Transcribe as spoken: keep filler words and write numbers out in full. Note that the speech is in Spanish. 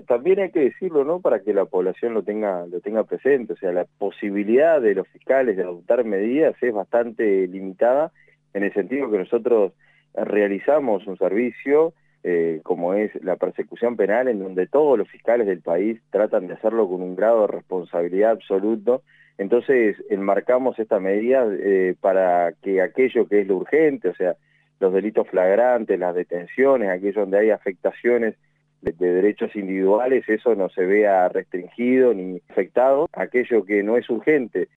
También hay que decirlo, ¿no?, para que la población lo tenga, lo tenga presente. O sea, la posibilidad de los fiscales de adoptar medidas es bastante limitada, en el sentido que nosotros realizamos un servicio eh, como es la persecución penal, en donde todos los fiscales del país tratan de hacerlo con un grado de responsabilidad absoluto. Entonces enmarcamos esta medida eh, para que aquello que es lo urgente, o sea, los delitos flagrantes, las detenciones, aquello donde hay afectaciones de, de derechos individuales, eso no se vea restringido ni afectado. Aquello que no es urgente,